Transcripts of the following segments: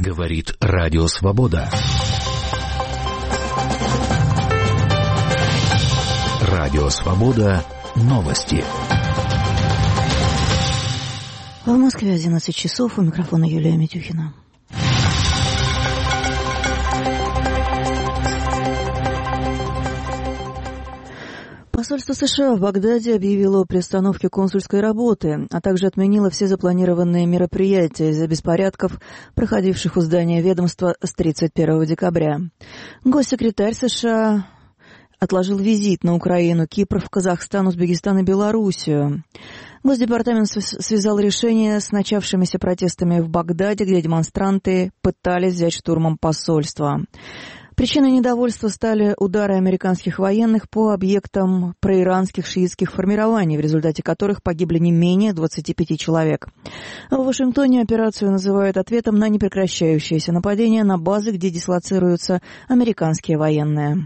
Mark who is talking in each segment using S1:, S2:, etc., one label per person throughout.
S1: Говорит Радио Свобода. Радио Свобода. Новости.
S2: В Москве 11 часов. У микрофона Юлия Митюхина. Посольство США в Багдаде объявило о приостановке консульской работы, а также отменило все запланированные мероприятия из-за беспорядков, проходивших у здания ведомства с 31 декабря. Госсекретарь США отложил визит на Украину, Кипр, в Казахстан, Узбекистан и Белоруссию. Госдепартамент связал решение с начавшимися протестами в Багдаде, где демонстранты пытались взять штурмом посольство. Причиной недовольства стали удары американских военных по объектам проиранских шиитских формирований, в результате которых погибли не менее 25 человек. В Вашингтоне операцию называют ответом на непрекращающееся нападение на базы, где дислоцируются американские военные.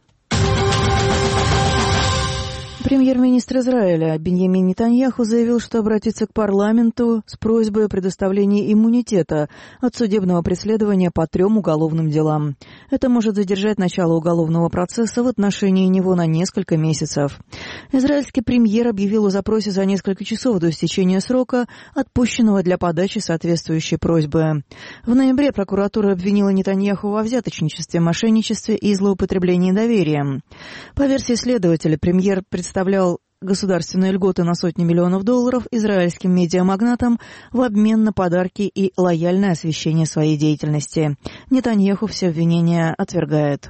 S2: Премьер-министр Израиля Биньямин Нетаньяху заявил, что обратится к парламенту с просьбой о предоставлении иммунитета от судебного преследования по 3 уголовным делам. Это может задержать начало уголовного процесса в отношении него на несколько месяцев. Израильский премьер объявил о запросе за несколько часов до истечения срока, отпущенного для подачи соответствующей просьбы. В ноябре прокуратура обвинила Нетаньяху во взяточничестве, мошенничестве и злоупотреблении доверием. По версии следователя, премьер представлял государственные льготы на сотни миллионов долларов израильским медиамагнатам в обмен на подарки и лояльное освещение своей деятельности. Нетаньяху все обвинения отвергает.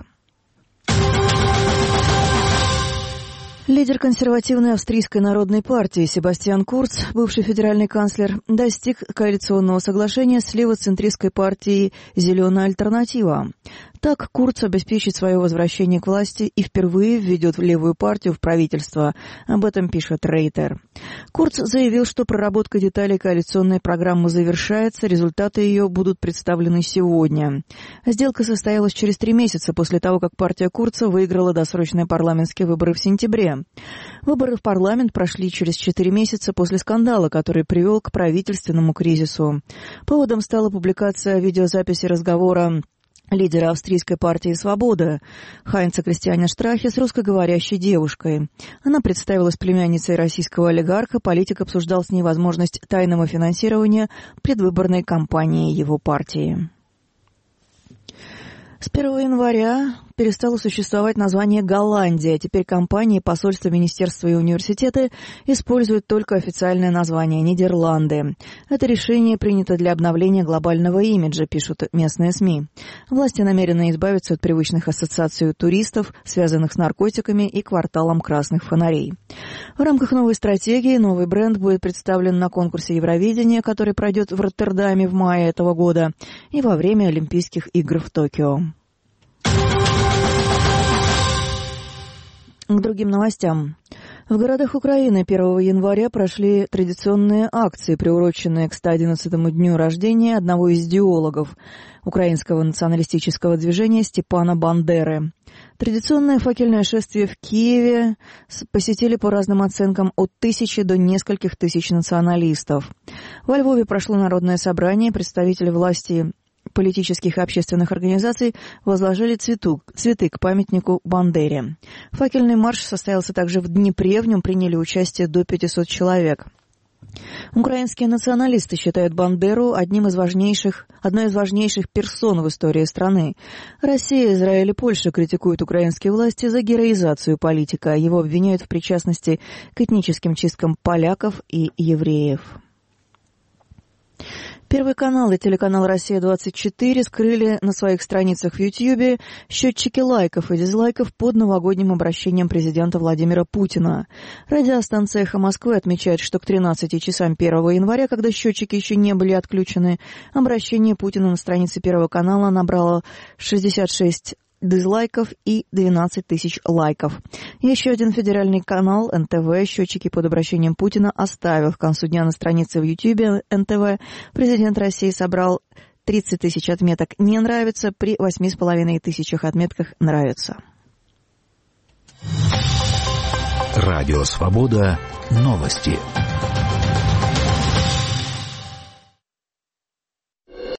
S2: Лидер консервативной австрийской народной партии Себастьян Курц, бывший федеральный канцлер, достиг коалиционного соглашения с левоцентристской партией «Зеленая альтернатива». Так Курц обеспечит свое возвращение к власти и впервые введет левую партию в правительство. Об этом пишет Рейтер. Курц заявил, что проработка деталей коалиционной программы завершается, результаты ее будут представлены сегодня. Сделка состоялась через 3 месяца после того, как партия Курца выиграла досрочные парламентские выборы в сентябре. Выборы в парламент прошли через 4 месяца после скандала, который привел к правительственному кризису. Поводом стала публикация видеозаписи разговора лидера австрийской партии «Свобода» Хайнца Кристиана Штрахе с русскоговорящей девушкой. Она представилась племянницей российского олигарха, политик обсуждал с ней возможность тайного финансирования предвыборной кампании его партии. С 1 января перестало существовать название «Голландия». Теперь компании, посольства, министерства и университеты используют только официальное название «Нидерланды». Это решение принято для обновления глобального имиджа, пишут местные СМИ. Власти намерены избавиться от привычных ассоциаций туристов, связанных с наркотиками и кварталом красных фонарей. В рамках новой стратегии новый бренд будет представлен на конкурсе Евровидения, который пройдет в Роттердаме в мае этого года и во время Олимпийских игр в Токио. К другим новостям. В городах Украины 1 января прошли традиционные акции, приуроченные к 111-му дню рождения одного из идеологов украинского националистического движения Степана Бандеры. Традиционное факельное шествие в Киеве посетили по разным оценкам от 1000 до нескольких тысяч националистов. Во Львове прошло народное собрание, представители власти политических и общественных организаций возложили цветы к памятнику Бандере. Факельный марш состоялся также в Днепре, в нем приняли участие до 500 человек. Украинские националисты считают Бандеру одной из важнейших персон в истории страны. Россия, Израиль и Польша критикуют украинские власти за героизацию политика. Его обвиняют в причастности к этническим чисткам поляков и евреев. Первый канал и телеканал «Россия-24» скрыли на своих страницах в Ютьюбе счетчики лайков и дизлайков под новогодним обращением президента Владимира Путина. Радиостанция «Эхо Москвы» отмечает, что к 13 часам 1 января, когда счетчики еще не были отключены, обращение Путина на странице Первого канала набрало 66 дизлайков и 12 тысяч лайков. Еще один федеральный канал НТВ счетчики под обращением Путина оставил. К концу дня на странице в Ютьюбе НТВ президент России собрал 30 тысяч отметок «не нравится» при 8,5 тысячах отметках «нравится».
S1: Радио «Свобода». Новости.